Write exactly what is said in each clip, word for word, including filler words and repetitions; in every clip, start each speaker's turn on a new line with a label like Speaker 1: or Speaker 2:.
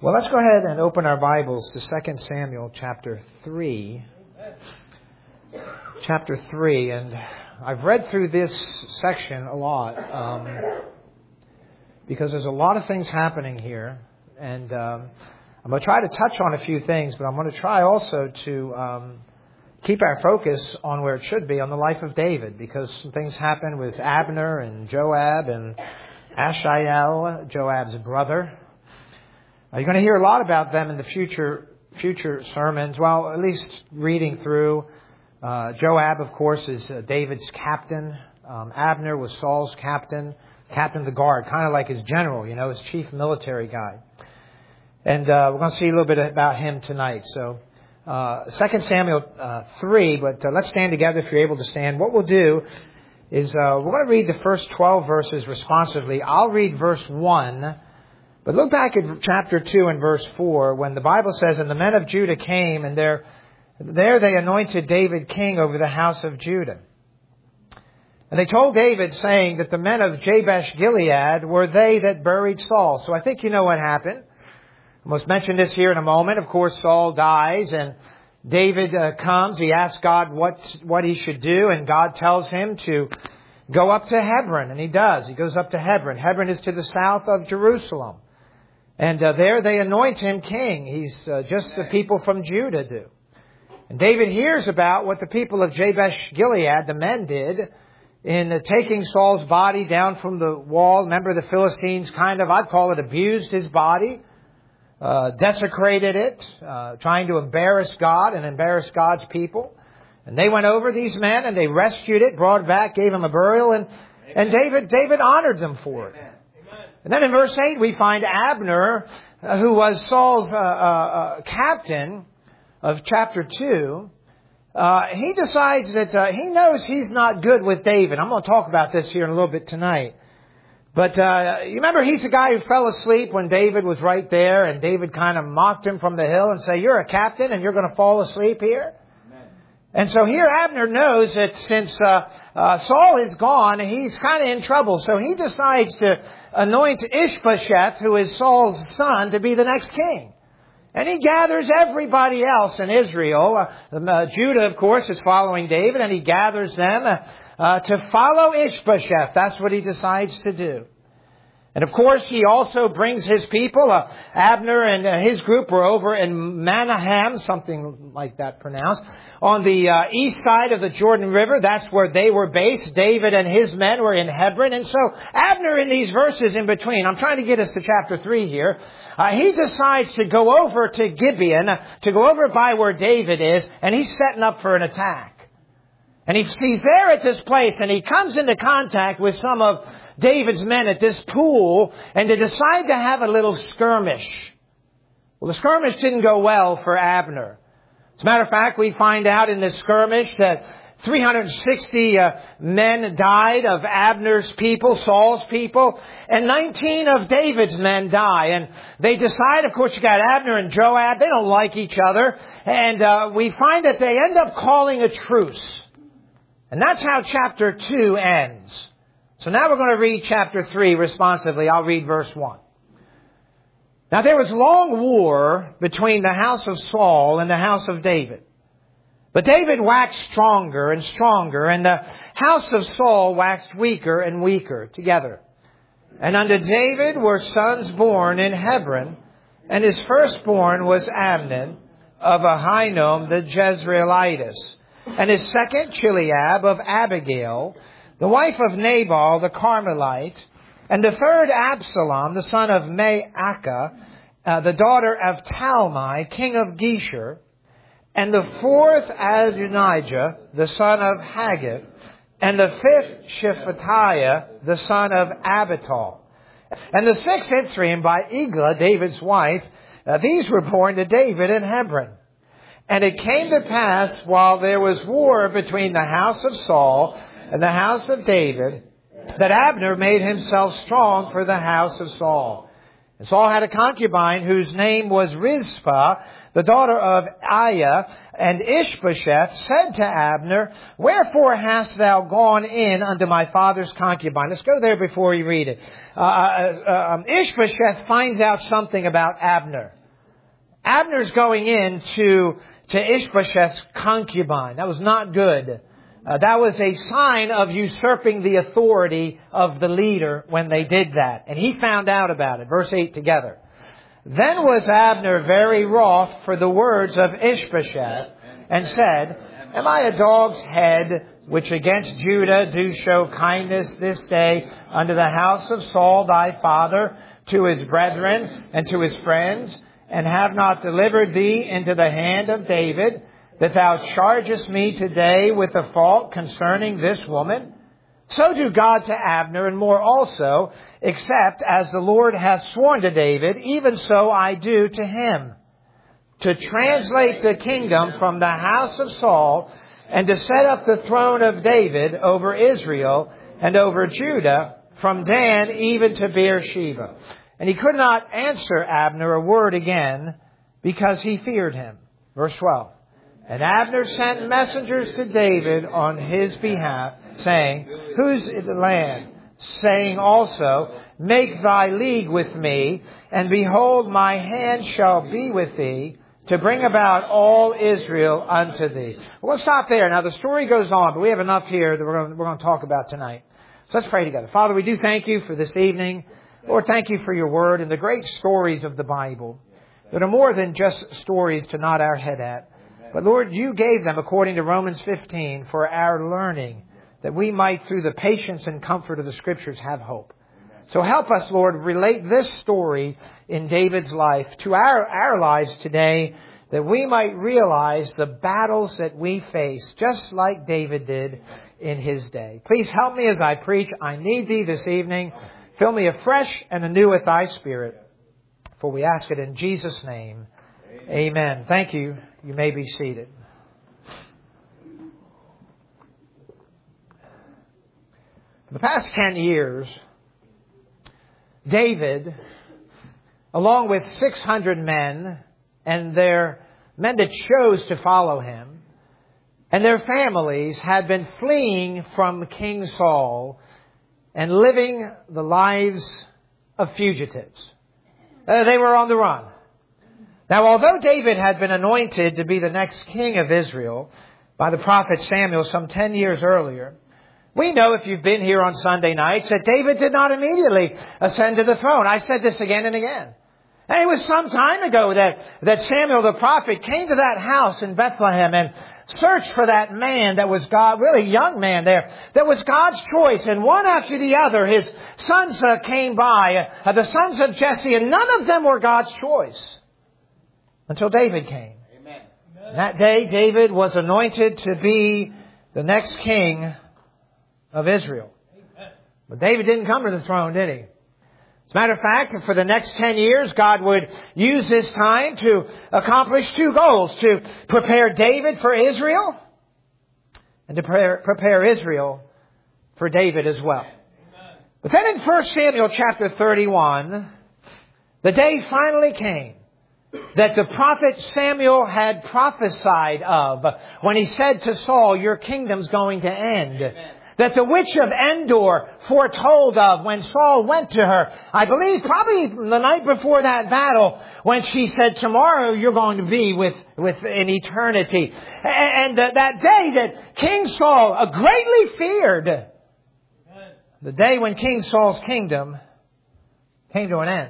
Speaker 1: Well, let's go ahead and open our Bibles to Second Samuel chapter three. Chapter three, and I've read through this section a lot um, because there's a lot of things happening here, and um, I'm going to try to touch on a few things, but I'm going to try also to um, keep our focus on where it should be, on the life of David, because some things happen with Abner and Joab and Asahel, Joab's brother. You're going to hear a lot about them in the future future sermons. Well, at least reading through. Uh, Joab, of course, is uh, David's captain. Um, Abner was Saul's captain, captain of the guard, kind of like his general, you know, his chief military guy. And uh, we're going to see a little bit about him tonight. So, uh, Second Samuel uh, three, but uh, let's stand together if you're able to stand. What we'll do is uh, we're going to read the first twelve verses responsively. I'll read verse one. But look back at chapter two and verse four, when the Bible says, "And the men of Judah came, and there, there they anointed David king over the house of Judah. And they told David, saying that the men of Jabesh Gilead were they that buried Saul." So I think you know what happened. I must mention this here in a moment. Of course, Saul dies, and David uh, comes. He asks God what what he should do, and God tells him to go up to Hebron, and he does. He goes up to Hebron. Hebron is to the south of Jerusalem. And uh, there they anoint him king. He's uh, just the people from Judah do. And David hears about what the people of Jabesh Gilead, the men, did in uh, taking Saul's body down from the wall. Remember, the Philistines kind of, I'd call it, abused his body, uh, desecrated it, uh, trying to embarrass God and embarrass God's people. And they went over, these men, and they rescued it, brought it back, gave him a burial, and, and David, David honored them for it. And then in verse eight, we find Abner, uh, who was Saul's uh, uh, captain of chapter two. Uh, he decides that uh, he knows he's not good with David. I'm going to talk about this here in a little bit tonight. But uh, you remember, he's the guy who fell asleep when David was right there, and David kind of mocked him from the hill and said, "You're a captain and you're going to fall asleep here?" And so here Abner knows that since uh, uh, Saul is gone, he's kind of in trouble. So he decides to anoint Ishbosheth, who is Saul's son, to be the next king. And he gathers everybody else in Israel. Uh, uh, Judah, of course, is following David, and he gathers them uh, uh, to follow Ishbosheth. That's what he decides to do. And of course, he also brings his people. Uh, Abner and uh, his group were over in Manahem, something like that pronounced, on the uh, east side of the Jordan River. That's where they were based. David and his men were in Hebron. And so Abner, in these verses in between, I'm trying to get us to chapter three here, uh, he decides to go over to Gibeon, uh, to go over by where David is, and he's setting up for an attack. And he, he's there at this place, and he comes into contact with some of David's men at this pool, and they decide to have a little skirmish. Well, the skirmish didn't go well for Abner. As a matter of fact, we find out in this skirmish that three hundred sixty uh, men died of Abner's people, Saul's people, and nineteen of David's men die. And they decide, of course, you got Abner and Joab, they don't like each other, and uh, we find that they end up calling a truce. And that's how chapter two ends. So now we're going to read chapter three responsively. I'll read verse one. "Now there was long war between the house of Saul and the house of David. But David waxed stronger and stronger, and the house of Saul waxed weaker and weaker together. And unto David were sons born in Hebron, and his firstborn was Amnon of Ahinoam the Jezreelitess, and his second Chileab of Abigail, the wife of Nabal the Carmelite, and the third Absalom, the son of Maacah, uh, the daughter of Talmai, king of Geshur, and the fourth Adonijah, the son of Haggith, and the fifth Shephatiah, the son of Abital, and the sixth Ithream by Eglah, David's wife. Uh, these were born to David in Hebron. And it came to pass, while there was war between the house of Saul and the house of David, that Abner made himself strong for the house of Saul. And Saul had a concubine whose name was Rizpah, the daughter of Aiah, and Ishbosheth said to Abner, "Wherefore hast thou gone in unto my father's concubine?" Let's go there before you read it. Uh, uh, um, Ishbosheth finds out something about Abner. Abner's going in to, to Ishbosheth's concubine. That was not good. Uh, that was a sign of usurping the authority of the leader when they did that. And he found out about it. Verse eight together. Then was Abner very wroth for the words of Ishbosheth, and said, "Am I a dog's head, which against Judah do show kindness this day unto the house of Saul thy father, to his brethren and to his friends, and have not delivered thee into the hand of David, that thou chargest me today with a fault concerning this woman? So do God to Abner, and more also, except as the Lord hath sworn to David, even so I do to him, to translate the kingdom from the house of Saul, and to set up the throne of David over Israel and over Judah, from Dan even to Beersheba." And he could not answer Abner a word again, because he feared him. Verse twelve. And Abner sent messengers to David on his behalf, saying, "Whose is the land?" Saying also, "Make thy league with me, and behold, my hand shall be with thee, to bring about all Israel unto thee." Well, let's stop there. Now, the story goes on, but we have enough here that we're going, to, we're going to talk about tonight. So let's pray together. Father, we do thank you for this evening. Lord, thank you for your word and the great stories of the Bible that are more than just stories to nod our head at. But Lord, you gave them, according to Romans fifteen, for our learning, that we might, through the patience and comfort of the Scriptures, have hope. So help us, Lord, relate this story in David's life to our, our lives today, that we might realize the battles that we face, just like David did in his day. Please help me as I preach. I need thee this evening. Fill me afresh and anew with thy Spirit. For we ask it in Jesus' name. Amen. Thank you. You may be seated. For the past ten years, David, along with six hundred men and their men that chose to follow him, and their families, had been fleeing from King Saul and living the lives of fugitives. Uh, they were on the run. Now, although David had been anointed to be the next king of Israel by the prophet Samuel some ten years earlier, we know, if you've been here on Sunday nights, that David did not immediately ascend to the throne. I said this again and again. And it was some time ago that, that Samuel the prophet came to that house in Bethlehem and searched for that man that was God, really young man there, that was God's choice. And one after the other, his sons uh, came by, uh, the sons of Jesse, and none of them were God's choice until David came. Amen. And that day, David was anointed to be the next king of Israel. Amen. But David didn't come to the throne, did he? As a matter of fact, for the next ten years, God would use this time to accomplish two goals: to prepare David for Israel, and to prepare, prepare Israel for David as well. Amen. But then in First Samuel chapter thirty-one, the day finally came that the prophet Samuel had prophesied of when he said to Saul, "Your kingdom's going to end." Amen. That the witch of Endor foretold of when Saul went to her, I believe probably the night before that battle, when she said, "Tomorrow you're going to be with, with in eternity." And, and that day that King Saul uh, greatly feared, the day when King Saul's kingdom came to an end.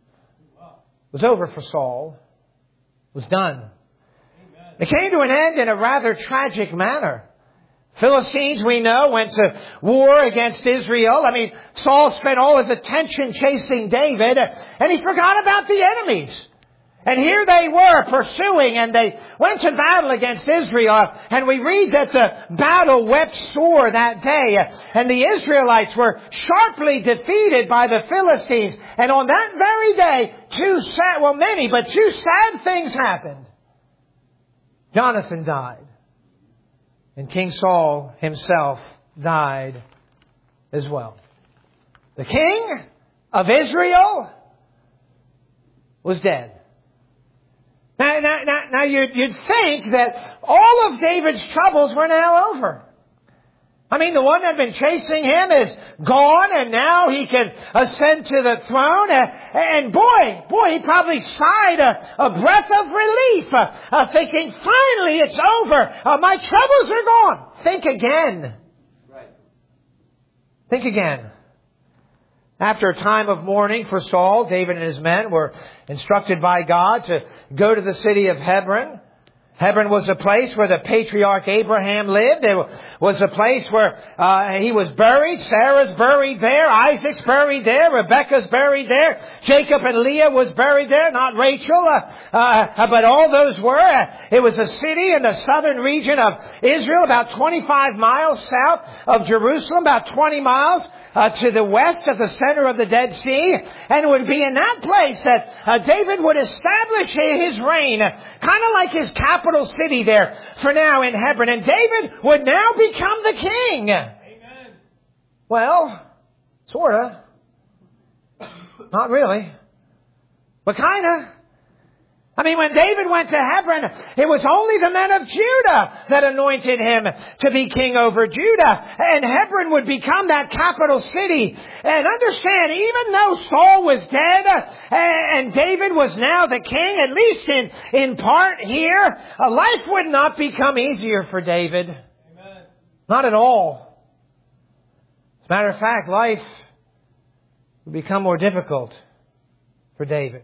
Speaker 1: It was over for Saul. It was done. It came to an end in a rather tragic manner. Philistines, we know, went to war against Israel. I mean, Saul spent all his attention chasing David, and he forgot about the enemies. And here they were pursuing, and they went to battle against Israel. And we read that the battle wept sore that day, and the Israelites were sharply defeated by the Philistines. And on that very day, two sad, well, many, but two sad things happened. Jonathan died. And King Saul himself died as well. The king of Israel was dead. Now, now, now, now you'd, you'd think that all of David's troubles were now over. I mean, the one that had been chasing him is gone, and now he can ascend to the throne. And boy, boy, he probably sighed a, a breath of relief, uh, uh, thinking, finally, it's over. Uh, my troubles are gone. Think again. Right. Think again. After a time of mourning for Saul, David and his men were instructed by God to go to the city of Hebron. Hebron was a place where the patriarch Abraham lived. It was a place where uh, he was buried. Sarah's buried there. Isaac's buried there. Rebekah's buried there. Jacob and Leah was buried there. Not Rachel, uh, uh, but all those were. Uh, it was a city in the southern region of Israel, about twenty-five miles south of Jerusalem, about twenty miles uh, to the west of the center of the Dead Sea. And it would be in that place that uh, David would establish his reign, uh, kind of like his capital city there for now in Hebron. And David would now become the king. Amen. Well, sort of. Not really. But kind of. I mean, when David went to Hebron, it was only the men of Judah that anointed him to be king over Judah. And Hebron would become that capital city. And understand, even though Saul was dead and David was now the king, at least in, in part here, life would not become easier for David. Amen. Not at all. As a matter of fact, life would become more difficult for David.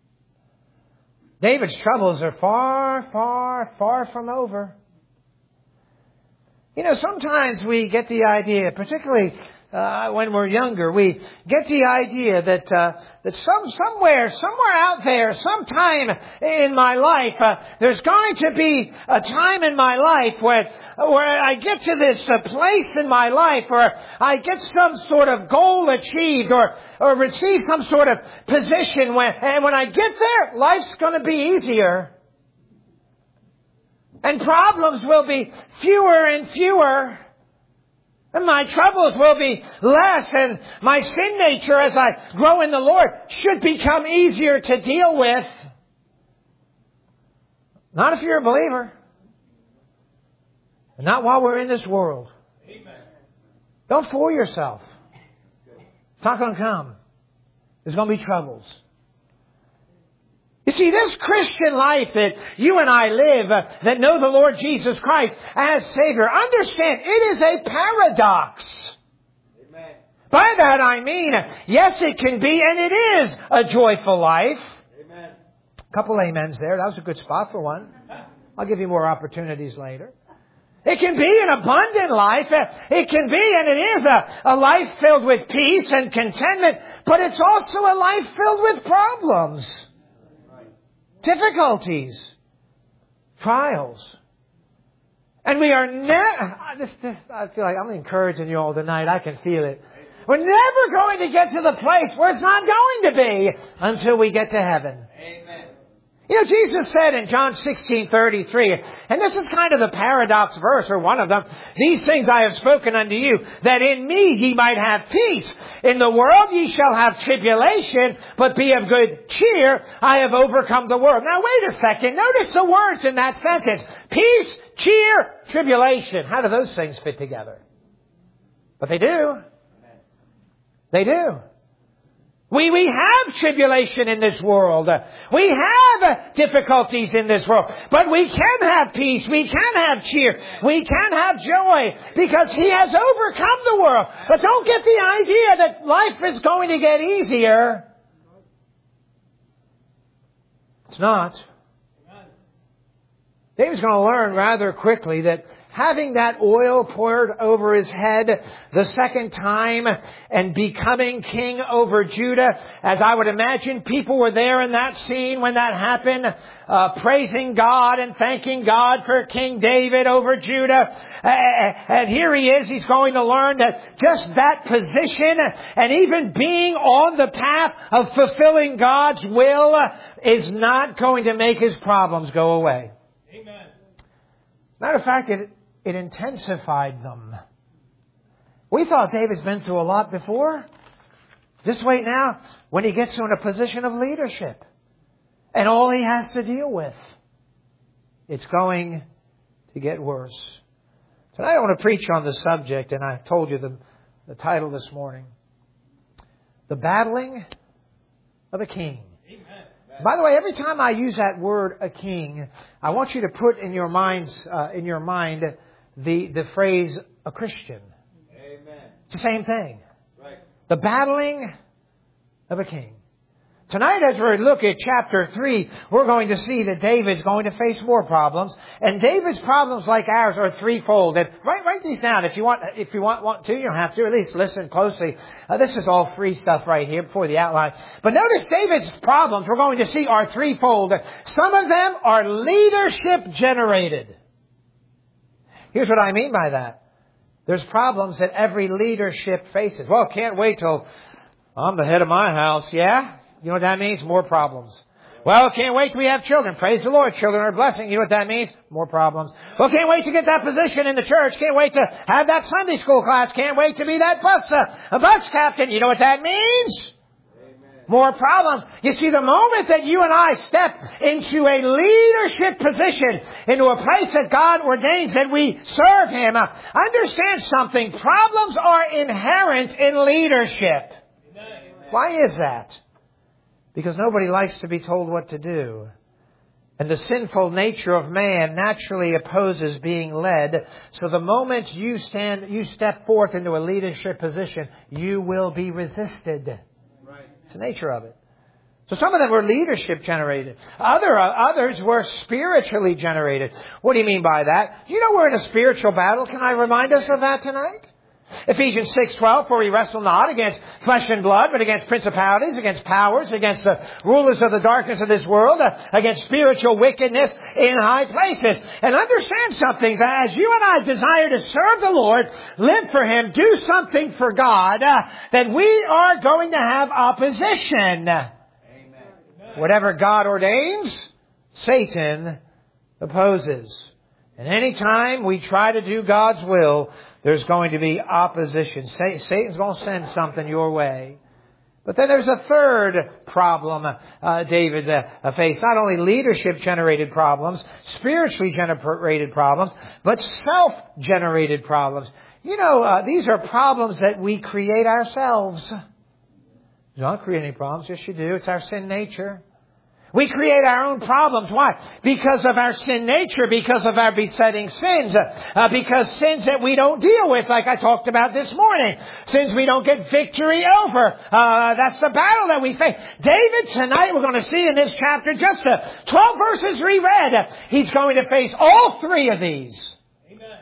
Speaker 1: David's troubles are far, far, far from over. You know, sometimes we get the idea, particularly uh, when we're younger, we get the idea that uh, that some somewhere, somewhere out there, sometime in my life, uh, there's going to be a time in my life where where I get to this uh, place in my life where I get some sort of goal achieved or or receive some sort of position when, and when I get there, life's going to be easier. And problems will be fewer and fewer. And my troubles will be less. And my sin nature as I grow in the Lord should become easier to deal with. Not if you're a believer. And not while we're in this world. Amen. Don't fool yourself. It's not going to come. There's going to be troubles. You see, this Christian life that you and I live, uh, that know the Lord Jesus Christ as Savior, understand, it is a paradox. Amen. By that I mean, yes, it can be, and it is a joyful life. Amen. A couple amens there. That was a good spot for one. I'll give you more opportunities later. It can be an abundant life. It can be, and it is, a, a life filled with peace and contentment, but it's also a life filled with problems. Difficulties, trials. And we are never, this, this, I feel like I'm encouraging you all tonight. I can feel it. We're never going to get to the place where it's not going to be until we get to heaven. Amen. You know, Jesus said in John sixteen thirty-three, and this is kind of the paradox verse, or one of them, these things I have spoken unto you, that in me ye might have peace. In the world ye shall have tribulation, but be of good cheer. I have overcome the world. Now wait a second. Notice the words in that sentence. Peace, cheer, tribulation. How do those things fit together? But they do. They do. We, we have tribulation in this world. We have difficulties in this world. But we can have peace. We can have cheer. We can have joy because He has overcome the world. But don't get the idea that life is going to get easier. It's not. David's going to learn rather quickly that having that oil poured over his head the second time and becoming king over Judah, as I would imagine people were there in that scene when that happened, uh, praising God and thanking God for King David over Judah. Uh, and here he is, he's going to learn that just that position and even being on the path of fulfilling God's will is not going to make his problems go away. Amen. Matter of fact, it It intensified them. We thought David's been through a lot before. Just wait now when he gets to in a position of leadership. and all he has to deal with. It's going to get worse. Tonight I want to preach on the subject, and I told you the, the title this morning. The Battling of a King. Amen. By the way, every time I use that word, a king, I want you to put in your minds, uh, in your mind, the, the phrase, a Christian. Amen. It's the same thing. Right. The battling of a king. Tonight, as we look at chapter three, we're going to see that David's going to face more problems. And David's problems, like ours, are threefold. And write, write these down. If you want, if you want, want to, you don't have to. At least listen closely. Uh, this is all free stuff right here before the outline. But notice David's problems, we're going to see, are threefold. Some of them are leadership generated. Here's what I mean by that. There's problems that every leadership faces. Well, can't wait till I'm the head of my house. Yeah? You know what that means? More problems. Well, can't wait till we have children. Praise the Lord. Children are a blessing. You know what that means? More problems. Well, can't wait to get that position in the church. Can't wait to have that Sunday school class. Can't wait to be that bus, uh, a bus captain. You know what that means? Amen. More problems. You see, the moment that you and I step into a leadership position, into a place that God ordains that we serve Him, uh, understand something. Problems are inherent in leadership. Amen. Why is that? Because nobody likes to be told what to do. And the sinful nature of man naturally opposes being led. So the moment you stand, you step forth into a leadership position, you will be resisted. Right. It's the nature of it. So some of them were leadership generated. Other, uh, others were spiritually generated. What do you mean by that? You know we're in a spiritual battle. Can I remind us of that tonight? Ephesians six twelve, for we wrestle not against flesh and blood, but against principalities, against powers, against the rulers of the darkness of this world, uh, against spiritual wickedness in high places. And understand something, that as you and I desire to serve the Lord, live for Him, do something for God, uh, then we are going to have opposition. Amen. Whatever God ordains, Satan opposes. And any time we try to do God's will, there's going to be opposition. Satan's going to send something your way. But then there's a third problem uh, David uh, faced. Not only leadership-generated problems, spiritually generated problems, but self-generated problems. You know, uh, these are problems that we create ourselves. You don't create any problems. Yes, you do. It's our sin nature. We create our own problems. Why? Because of our sin nature, because of our besetting sins, uh, because sins that we don't deal with, like I talked about this morning. Sins we don't get victory over. Uh, that's the battle that we face. David, tonight, we're going to see in this chapter, just uh, twelve verses reread, uh, he's going to face all three of these. Amen.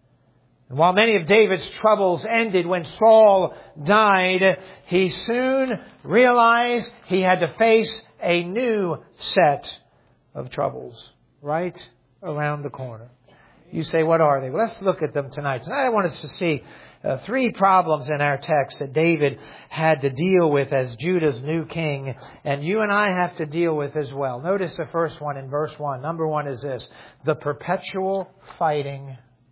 Speaker 1: And while many of David's troubles ended when Saul died, he soon realized he had to face a new set of troubles right around the corner. You say, what are they? Well, let's look at them tonight. Tonight I want us to see uh, three problems in our text that David had to deal with as Judah's new king, and you and I have to deal with as well. Notice the first one in verse one. Number one is this: the perpetual fighting.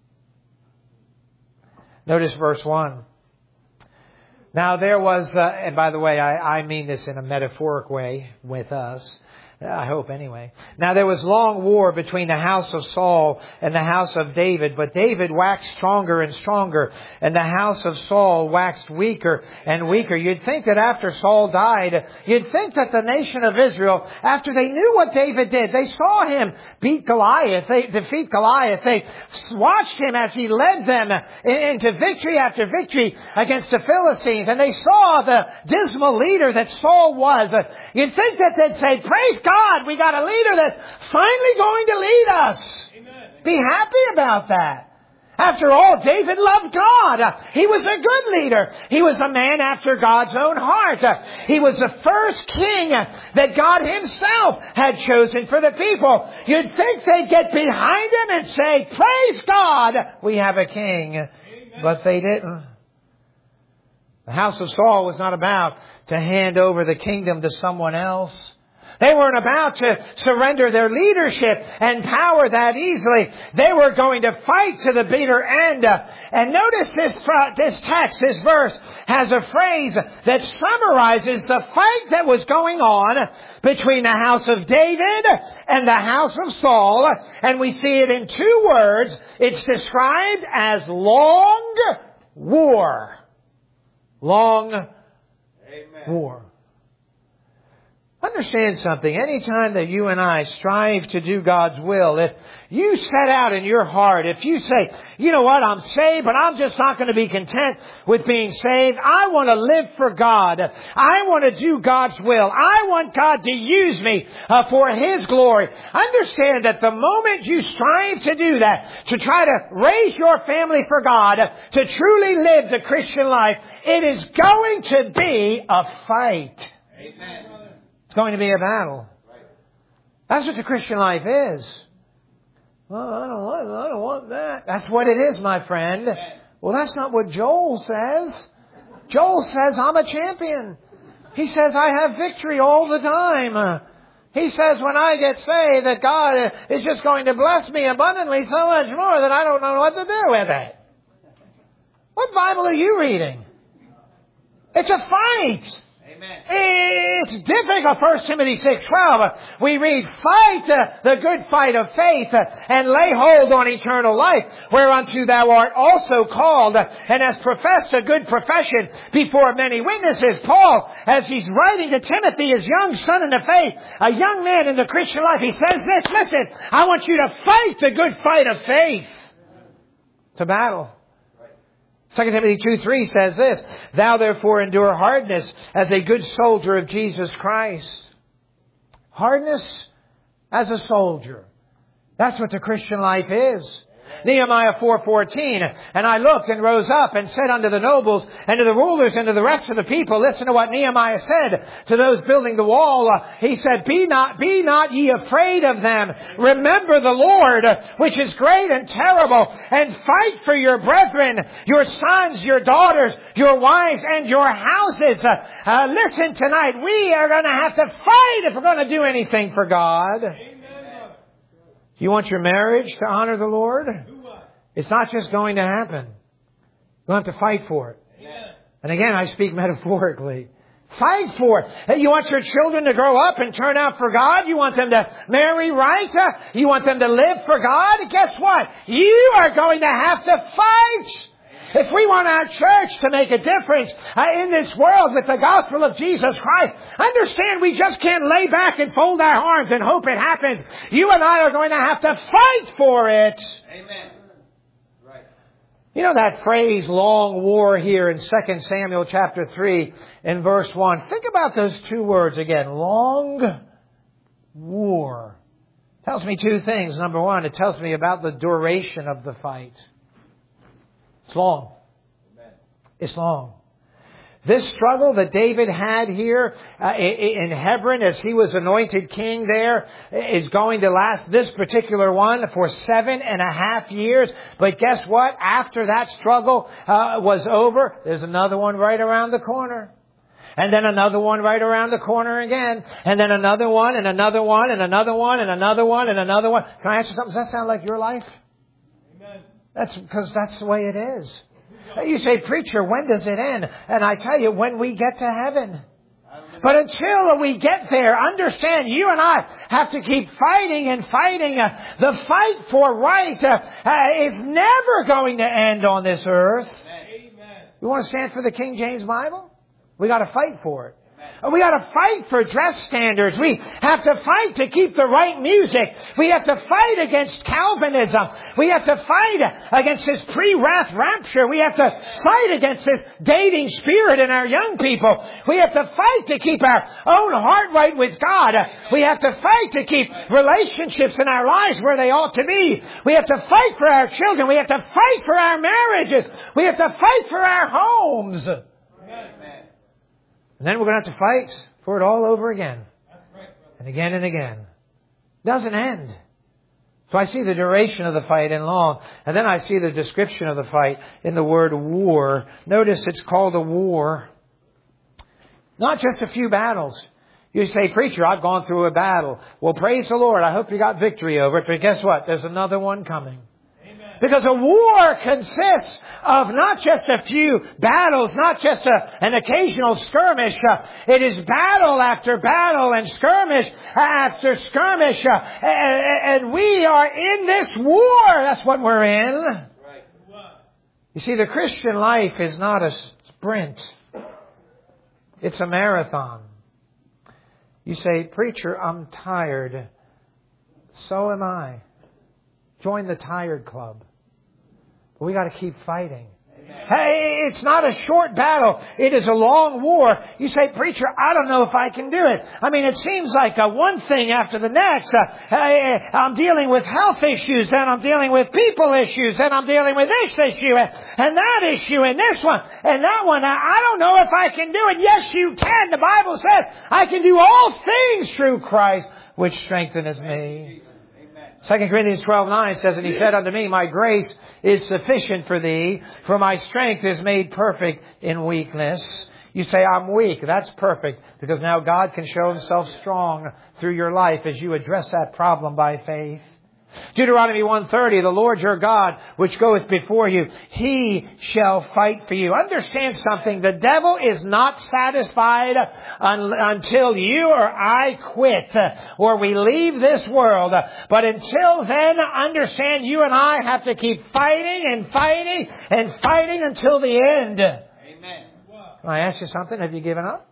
Speaker 1: Notice verse one. Now there was, uh, and by the way, I, I mean this in a metaphoric way with us. I hope anyway. Now there was long war between the house of Saul and the house of David, but David waxed stronger and stronger, and the house of Saul waxed weaker and weaker. You'd think that after Saul died, you'd think that the nation of Israel, after they knew what David did, they saw him beat Goliath, they defeat Goliath, they watched him as he led them into victory after victory against the Philistines, and they saw the dismal leader that Saul was. You'd think that they'd say, praise God, we got a leader that's finally going to lead us. Amen. Be happy about that. After all, David loved God. He was a good leader. He was a man after God's own heart. He was the first king that God Himself had chosen for the people. You'd think they'd get behind him and say, praise God, we have a king. Amen. But they didn't. The house of Saul was not about to hand over the kingdom to someone else. They weren't about to surrender their leadership and power that easily. They were going to fight to the bitter end. And notice this, this text, this verse, has a phrase that summarizes the fight that was going on between the house of David and the house of Saul. And we see it in two words. It's described as long war. Long Amen. War. Understand something. Anytime that you and I strive to do God's will, if you set out in your heart, if you say, you know what, I'm saved, but I'm just not going to be content with being saved. I want to live for God. I want to do God's will. I want God to use me uh, for His glory. Understand that the moment you strive to do that, to try to raise your family for God, to truly live the Christian life, it is going to be a fight.
Speaker 2: Amen.
Speaker 1: It's going to be a battle. That's what the Christian life is. Well, I don't want, I don't want that. That's what it is, my friend. Well, that's not what Joel says. Joel says, I'm a champion. He says, I have victory all the time. He says, when I get saved, that God is just going to bless me abundantly so much more that I don't know what to do with it. What Bible are you reading? It's a fight.
Speaker 2: Amen.
Speaker 1: It's difficult. First Timothy six twelve. We read, fight uh, the good fight of faith uh, and lay hold on eternal life, whereunto thou art also called, uh, and hast professed a good profession before many witnesses. Paul, as he's writing to Timothy, his young son in the faith, a young man in the Christian life, he says this, listen, I want you to fight the good fight of faith. It's a battle. Second Timothy two three says this, thou therefore endure hardness as a good soldier of Jesus Christ. Hardness as a soldier. That's what the Christian life is. Nehemiah four fourteen, and I looked and rose up and said unto the nobles and to the rulers and to the rest of the people, listen to what Nehemiah said to those building the wall. Uh, he said, be not, be not ye afraid of them. Remember the Lord, uh, which is great and terrible, and fight for your brethren, your sons, your daughters, your wives, and your houses. Uh, uh, listen tonight, we are going to have to fight if we're going to do anything for God. You want your marriage to honor the Lord? It's not just going to happen. You'll have to fight for it. And again, I speak metaphorically. Fight for it. You want your children to grow up and turn out for God? You want them to marry right? You want them to live for God? Guess what? You are going to have to fight. If we want our church to make a difference uh, in this world with the gospel of Jesus Christ, understand we just can't lay back and fold our arms and hope it happens. You and I are going to have to fight for it.
Speaker 2: Amen. Right.
Speaker 1: You know that phrase, long war, here in Second Samuel chapter three and verse one. Think about those two words again. Long war. Tells me two things. Number one, it tells me about the duration of the fight. It's long. Amen. It's long. This struggle that David had here uh, in Hebron as he was anointed king there is going to last, this particular one, for seven and a half years. But guess what? After that struggle uh, was over, there's another one right around the corner. And then another one right around the corner again. And then another one and another one and another one and another one and another one. Can I ask you something? Does that sound like your life? That's because that's the way it is. You say, preacher, when does it end? And I tell you, when we get to heaven. But until we get there, understand, you and I have to keep fighting and fighting. Uh, the fight for right uh, uh, is never going to end on this earth. Amen. You want to stand for the King James Bible? We got to fight for it. We got to fight for dress standards. We have to fight to keep the right music. We have to fight against Calvinism. We have to fight against this pre-wrath rapture. We have to fight against this dating spirit in our young people. We have to fight to keep our own heart right with God. We have to fight to keep relationships in our lives where they ought to be. We have to fight for our children. We have to fight for our marriages. We have to fight for our homes. And then we're going to have to fight for it all over again. And again and again. It doesn't end. So I see the duration of the fight in long. And then I see the description of the fight in the word war. Notice it's called a war. Not just a few battles. You say, preacher, I've gone through a battle. Well, praise the Lord. I hope you got victory over it. But guess what? There's another one coming. Amen. Because a war consists of not just a few battles, not just a, an occasional skirmish. Uh, it is battle after battle and skirmish after skirmish. Uh, and, and we are in this war. That's what we're in. Right. You see, the Christian life is not a sprint. It's a marathon. You say, preacher, I'm tired. So am I. Join the tired club. But we got to keep fighting. Amen. Hey, it's not a short battle. It is a long war. You say, preacher, I don't know if I can do it. I mean, it seems like uh, one thing after the next. Uh, I, I'm dealing with health issues, and I'm dealing with people issues, and I'm dealing with this issue, and, and that issue, and this one, and that one. I, I don't know if I can do it. Yes, you can. The Bible says, I can do all things through Christ, which strengtheneth me. Second Corinthians twelve nine says, and he said unto me, my grace is sufficient for thee, for my strength is made perfect in weakness. You say, I'm weak. That's perfect, because now God can show Himself strong through your life as you address that problem by faith. Deuteronomy one thirty, the Lord your God, which goeth before you, He shall fight for you. Understand something. The devil is not satisfied un- until you or I quit uh, or we leave this world. But until then, understand you and I have to keep fighting and fighting and fighting until the end. Amen. Can I ask you something? Have you given up?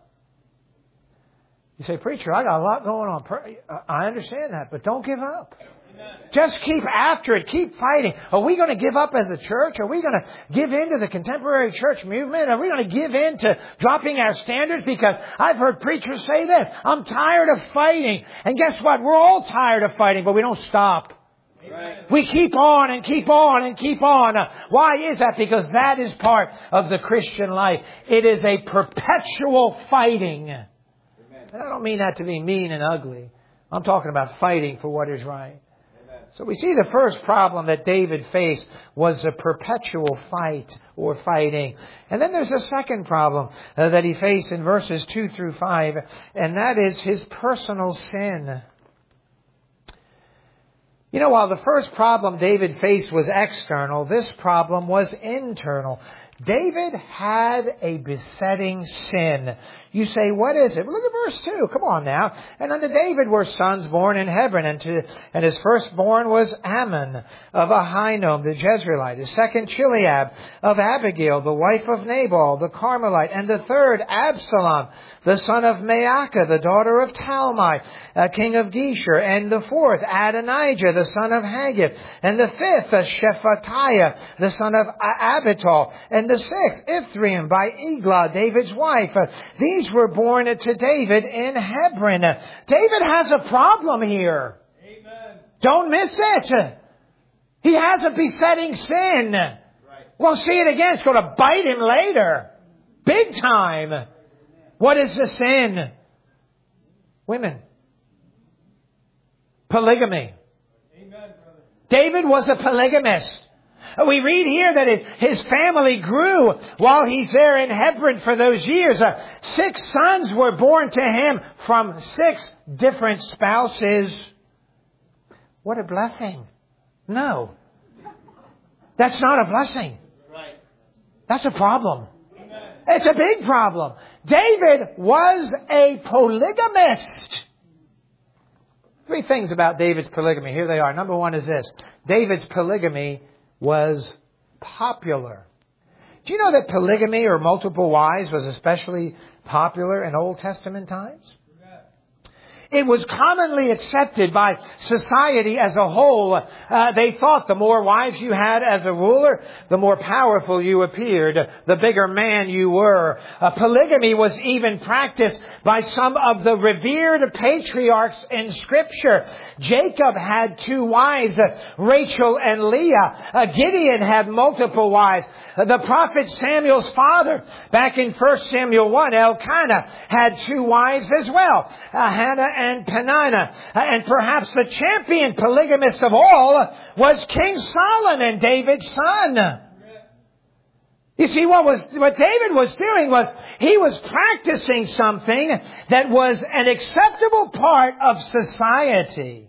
Speaker 1: You say, preacher, I got a lot going on. I understand that, but don't give up. Just keep after it. Keep fighting. Are we going to give up as a church? Are we going to give in to the contemporary church movement? Are we going to give in to dropping our standards? Because I've heard preachers say this. I'm tired of fighting. And guess what? We're all tired of fighting, but we don't stop. Right. We keep on and keep on and keep on. Why is that? Because that is part of the Christian life. It is a perpetual fighting. Amen. And I don't mean that to be mean and ugly. I'm talking about fighting for what is right. So we see the first problem that David faced was a perpetual fight or fighting. And then there's a second problem uh, that he faced in verses two through five, and that is his personal sin. You know, while the first problem David faced was external, this problem was internal. David had a besetting sin. You say, what is it? Well, look at verse two. Come on now. And unto David were sons born in Hebron, and, to, and his firstborn was Ammon of Ahinoam, the Jezreelite. His second, Chileab of Abigail, the wife of Nabal, the Carmelite. And the third, Absalom, the son of Maacah, the daughter of Talmai, uh, king of Geshur. And the fourth, Adonijah, the son of Haggith. And the fifth, uh, Shephatiah, the son of Abital. And the sixth, Ithream, by Eglah, David's wife. Uh, these were born to David in Hebron. David has a problem here. Amen. Don't miss it. He has a besetting sin. Right. We'll see it again. It's going to bite him later. Big time. What is the sin? Women. Polygamy. Amen, brother. David was a polygamist. We read here that his family grew while he's there in Hebron for those years. Uh, six sons were born to him from six different spouses. What a blessing. No. That's not a blessing. Right. That's a problem. Amen. It's a big problem. David was a polygamist. Three things about David's polygamy. Here they are. Number one is this. David's polygamy was popular. Do you know that polygamy or multiple wives was especially popular in Old Testament times? It was commonly accepted by society as a whole. Uh, they thought the more wives you had as a ruler, the more powerful you appeared, the bigger man you were. Uh, polygamy was even practiced by some of the revered patriarchs in Scripture. Jacob had two wives, uh, Rachel and Leah. Uh, Gideon had multiple wives. Uh, the prophet Samuel's father, back in First Samuel one, Elkanah, had two wives as well, uh, Hannah and Peninnah. Uh, and perhaps the champion polygamist of all was King Solomon, David's son. You see, what was what David was doing was he was practicing something that was an acceptable part of society.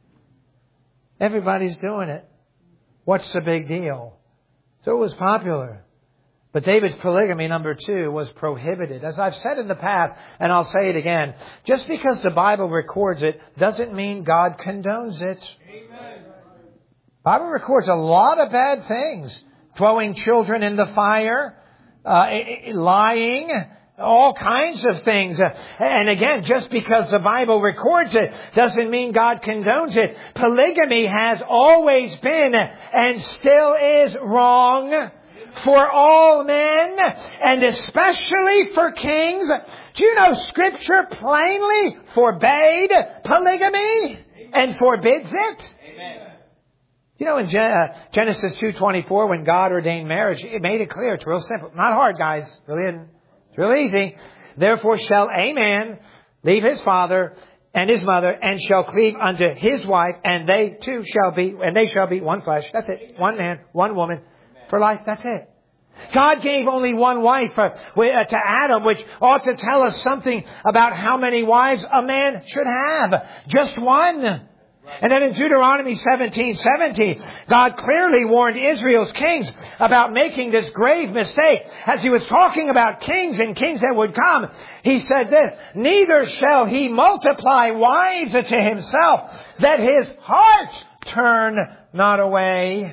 Speaker 1: Everybody's doing it. What's the big deal? So it was popular. But David's polygamy, number two, was prohibited. As I've said in the past, and I'll say it again, just because the Bible records it doesn't mean God condones it. Amen. The Bible records a lot of bad things. Throwing children in the fire, uh, lying, all kinds of things. And again, just because the Bible records it doesn't mean God condones it. Polygamy has always been and still is wrong for all men, and especially for kings. Do you know Scripture plainly forbade polygamy and forbids it?
Speaker 2: Amen.
Speaker 1: You know, in Genesis two twenty-four, when God ordained marriage, it made it clear. It's real simple. Not hard, guys. Really isn't. It's real easy. Therefore shall a man leave his father and his mother, and shall cleave unto his wife, and they two shall be, and they shall be one flesh. That's it. One man, one woman for life. That's it. God gave only one wife uh, to Adam, which ought to tell us something about how many wives a man should have. Just one. And then in Deuteronomy seventeen seventeen, God clearly warned Israel's kings about making this grave mistake. As He was talking about kings and kings that would come, He said this, neither shall he multiply wives to himself, that his heart turn not away.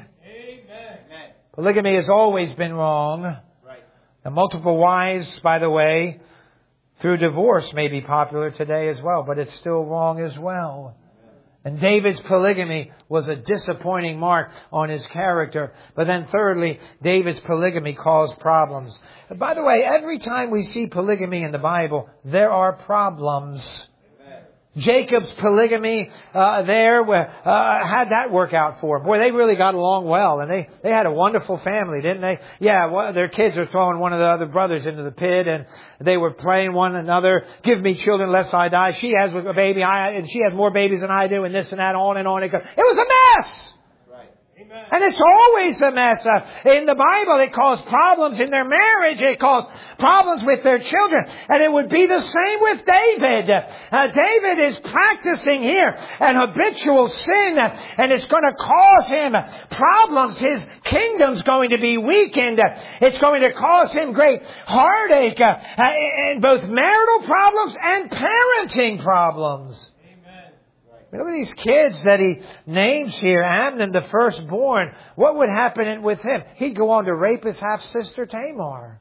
Speaker 2: Amen.
Speaker 1: Polygamy has always been wrong.
Speaker 2: Right.
Speaker 1: And multiple wives, by the way, through divorce may be popular today as well, but it's still wrong as well. And David's polygamy was a disappointing mark on his character. But then thirdly, David's polygamy caused problems. And by the way, every time we see polygamy in the Bible, there are problems. Amen. Jacob's polygamy uh, there uh, had that work out for him. Boy, they really got along well. And they, they had a wonderful family, didn't they? Yeah, well, their kids are throwing one of the other brothers into the pit, and they were praying one another, give me children lest I die. She has a baby, I, and she has more babies than I do, and this and that, on and on it goes. It was a mess!
Speaker 2: Amen.
Speaker 1: And it's always a mess. Uh, in the Bible, it caused problems in their marriage. It caused problems with their children. And it would be the same with David. Uh, David is practicing here an habitual sin, and it's going to cause him problems. His kingdom's going to be weakened. It's going to cause him great heartache, uh, and both marital problems and parenting problems. Look at these kids that he names here. Amnon, the firstborn. What would happen with him? He'd go on to rape his half-sister Tamar.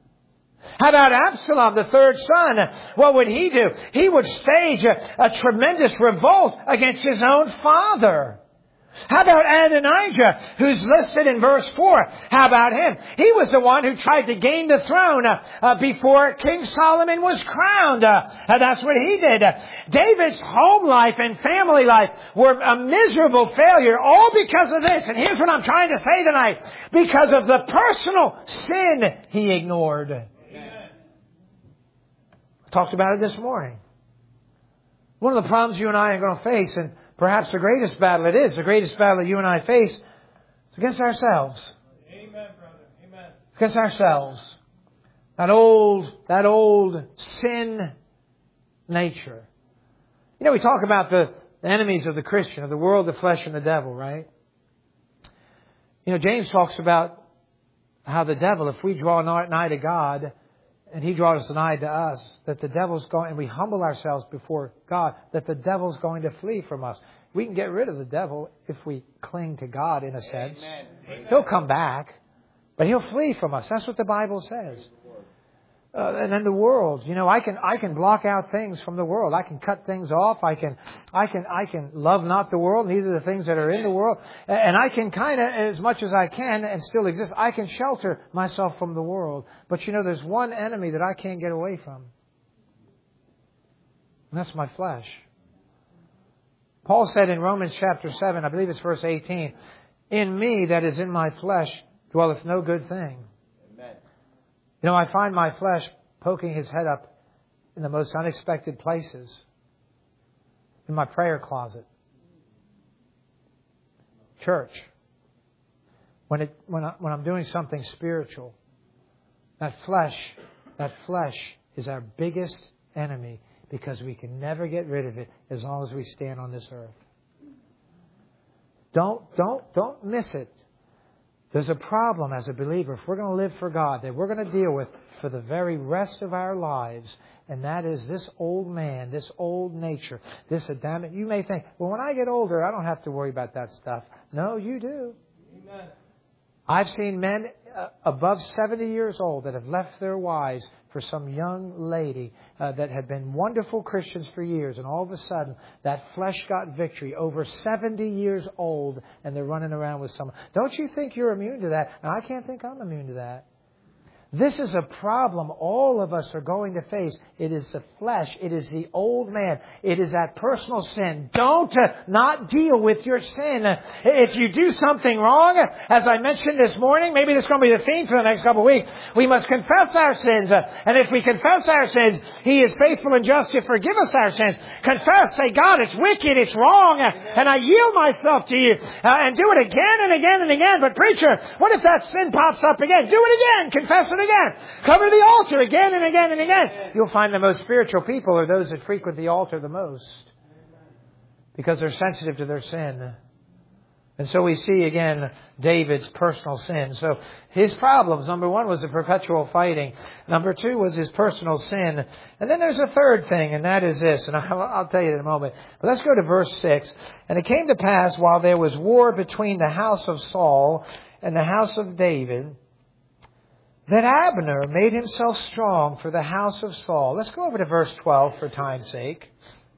Speaker 1: How about Absalom, the third son? What would he do? He would stage a, a tremendous revolt against his own father. How about Adonijah, who's listed in verse four? How about him? He was the one who tried to gain the throne uh, uh, before King Solomon was crowned. Uh, and that's what he did. Uh, David's home life and family life were a miserable failure, all because of this. And here's what I'm trying to say tonight. Because of the personal sin he ignored. Amen. I talked about it this morning. One of the problems you and I are going to face, and perhaps the greatest battle it is, the greatest battle that you and I face, is against ourselves.
Speaker 2: Amen, brother. Amen.
Speaker 1: Against ourselves. That old, that old sin nature. You know, we talk about the enemies of the Christian, of the world, the flesh, and the devil, right? You know, James talks about how the devil, if we draw nigh to God, and He draws nigh to us, that the devil's going, and we humble ourselves before God, that the devil's going to flee from us. We can get rid of the devil if we cling to God, in a sense. Amen. He'll come back, but he'll flee from us. That's what the Bible says. Uh, and then the world, you know, I can I can block out things from the world. I can cut things off. I can I can I can love not the world, neither the things that are in the world. And I can kind of, as much as I can, and still exist, I can shelter myself from the world. But you know, there's one enemy that I can't get away from. And that's my flesh. Paul said in Romans chapter seven, I believe it's verse eighteen, in me, that is in my flesh, dwelleth no good thing. You know, I find my flesh poking his head up in the most unexpected places. In my prayer closet. Church. When it when I, when I'm doing something spiritual. That flesh, that flesh is our biggest enemy because we can never get rid of it as long as we stand on this earth. Don't, don't, don't miss it. There's a problem as a believer if we're going to live for God that we're going to deal with for the very rest of our lives. And that is this old man, this old nature, this Adamic. You may think, well, when I get older, I don't have to worry about that stuff. No, you do.
Speaker 2: Amen.
Speaker 1: I've seen men uh, above seventy years old that have left their wives for some young lady uh, that had been wonderful Christians for years. And all of a sudden, that flesh got victory over seventy years old and they're running around with someone. Don't you think you're immune to that? And I can't think I'm immune to that. This is a problem all of us are going to face. It is the flesh. It is the old man. It is that personal sin. Don't uh, not deal with your sin. Uh, if you do something wrong, uh, as I mentioned this morning, maybe this is going to be the theme for the next couple of weeks, we must confess our sins. Uh, and if we confess our sins, He is faithful and just to forgive us our sins. Confess. Say, God, it's wicked. It's wrong. Uh, and I yield myself to You. Uh, and do it again and again and again. But preacher, what if that sin pops up again? Do it again. Confess it again. Cover the altar again and again and again. You'll find the most spiritual people are those that frequent the altar the most because they're sensitive to their sin. And so we see again David's personal sin. So his problems, number one, was the perpetual fighting. Number two was his personal sin. And then there's a third thing, and that is this. And I'll, I'll tell you in a moment. But let's go to verse six. And it came to pass while there was war between the house of Saul and the house of David, that Abner made himself strong for the house of Saul. Let's go over to verse twelve for time's sake.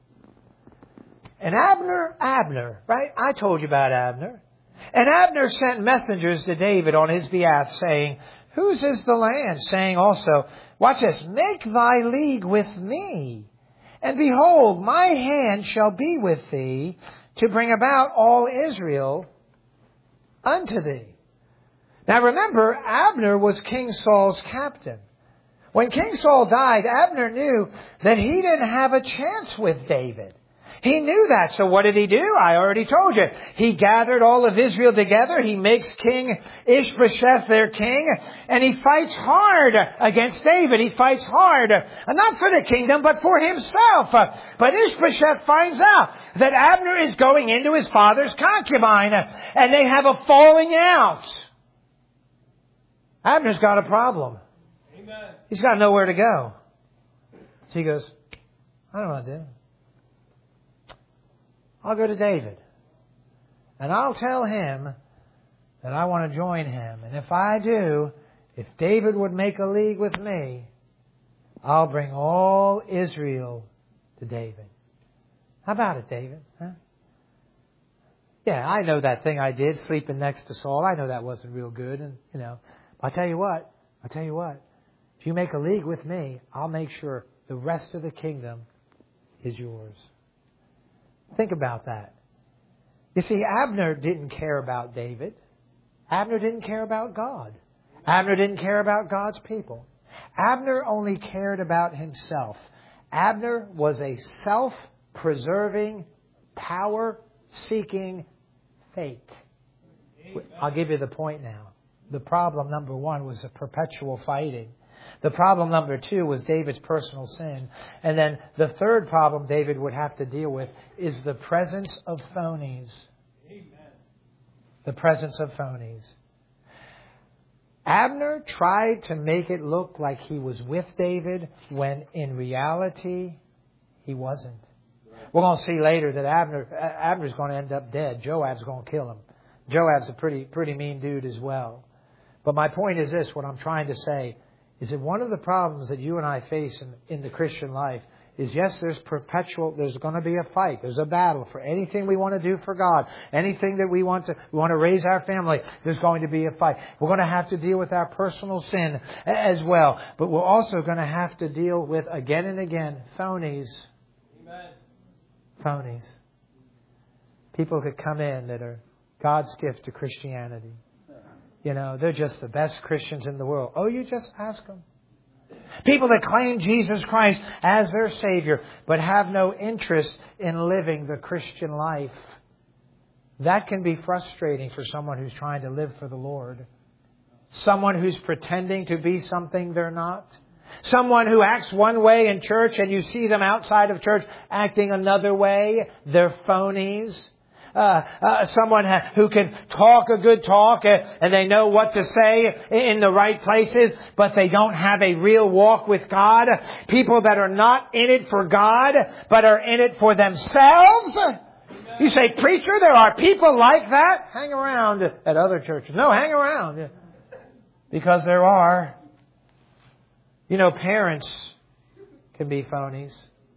Speaker 1: And Abner, Abner, right? I told you about Abner. And Abner sent messengers to David on his behalf, saying, whose is the land? Saying also, watch this, make thy league with me. And behold, my hand shall be with thee to bring about all Israel unto thee. Now remember, Abner was King Saul's captain. When King Saul died, Abner knew that he didn't have a chance with David. He knew that. So what did he do? I already told you. He gathered all of Israel together. He makes King Ishbosheth their king. And he fights hard against David. He fights hard. Not for the kingdom, but for himself. But Ishbosheth finds out that Abner is going into his father's concubine. And they have a falling out. Abner's got a problem.
Speaker 2: Amen.
Speaker 1: He's got nowhere to go. So he goes, I don't know what to do. I'll go to David. And I'll tell him that I want to join him. And if I do, if David would make a league with me, I'll bring all Israel to David. How about it, David? Huh? Yeah, I know that thing I did, sleeping next to Saul. I know that wasn't real good. And, you know, I'll tell you what. I'll tell you what. If you make a league with me, I'll make sure the rest of the kingdom is yours. Think about that. You see, Abner didn't care about David. Abner didn't care about God. Abner didn't care about God's people. Abner only cared about himself. Abner was a self-preserving, power-seeking fake. I'll give you the point now. The problem, number one, was the perpetual fighting. The problem number two was David's personal sin. And then the third problem David would have to deal with is the presence of phonies.
Speaker 2: Amen.
Speaker 1: The presence of phonies. Abner tried to make it look like he was with David when in reality he wasn't. We're going to see later that Abner Abner's going to end up dead. Joab's going to kill him. Joab's a pretty pretty mean dude as well. But my point is this, what I'm trying to say, is that one of the problems that you and I face in, in the Christian life is, yes, there's perpetual, there's going to be a fight. There's a battle for anything we want to do for God. Anything that we want to, we want to raise our family, there's going to be a fight. We're going to have to deal with our personal sin as well. But we're also going to have to deal with, again and again, phonies.
Speaker 2: Amen.
Speaker 1: Phonies. People that come in that are God's gift to Christianity. You know, they're just the best Christians in the world. Oh, you just ask them. People that claim Jesus Christ as their Savior, but have no interest in living the Christian life. That can be frustrating for someone who's trying to live for the Lord. Someone who's pretending to be something they're not. Someone who acts one way in church and you see them outside of church acting another way. They're phonies. Uh, uh, someone ha- who can talk a good talk uh, and they know what to say in the right places, but they don't have a real walk with God. People that are not in it for God, but are in it for themselves. You say, preacher, there are people like that? Hang around at other churches. No, hang around. Because there are. You know, parents can be phonies.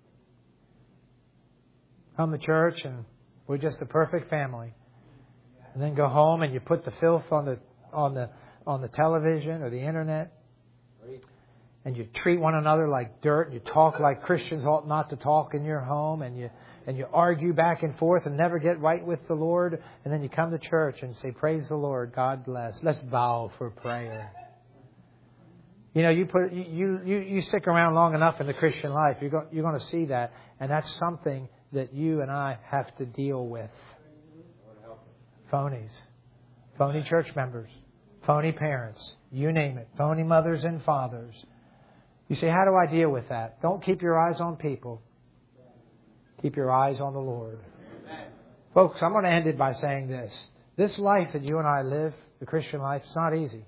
Speaker 1: Come to church and we're just a perfect family. And then go home and you put the filth on the on the on the television or the internet. And you treat one another like dirt. And you talk like Christians ought not to talk in your home. And you and you argue back and forth and never get right with the Lord. And then you come to church and say, praise the Lord, God bless. Let's bow for prayer. You know, you put you, you you stick around long enough in the Christian life, you're go, you're going to see that, and that's something that you and I have to deal with. Phonies, phony church members, phony parents, you name it, phony mothers and fathers. You say, how do I deal with that? Don't keep your eyes on people. Keep your eyes on the Lord. Folks, I'm going to end it by saying this: this life that you and I live, the Christian life, it's not easy.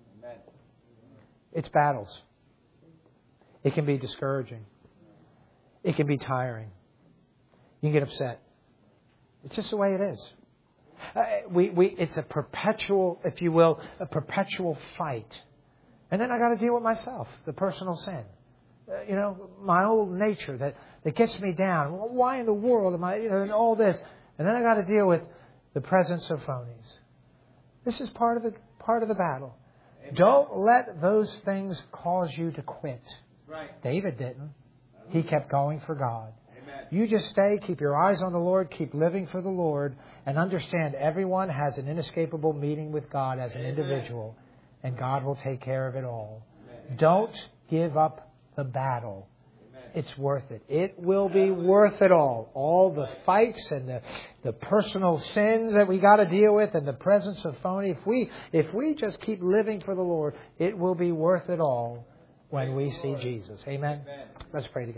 Speaker 1: It's battles. It can be discouraging. It can be tiring. You can get upset. It's just the way it is. Uh, we, we, it's a perpetual, if you will, a perpetual fight. And then I got to deal with myself, the personal sin. Uh, you know, my old nature that, that gets me down. Why in the world am I, you know, and all this. And then I got to deal with the presence of phonies. This is part of the, part of the battle. Amen. Don't let those things cause you to quit. Right. David didn't. He kept going for God. Amen. You just stay, keep your eyes on the Lord, keep living for the Lord, and understand everyone has an inescapable meeting with God as an Amen. Individual, and God will take care of it all. Amen. Don't give up the battle. It's worth it. It will be worth it all. All the fights and the, the personal sins that we got to deal with and the presence of phony. If we, if we just keep living for the Lord, it will be worth it all when we see Jesus. Amen. Let's pray together.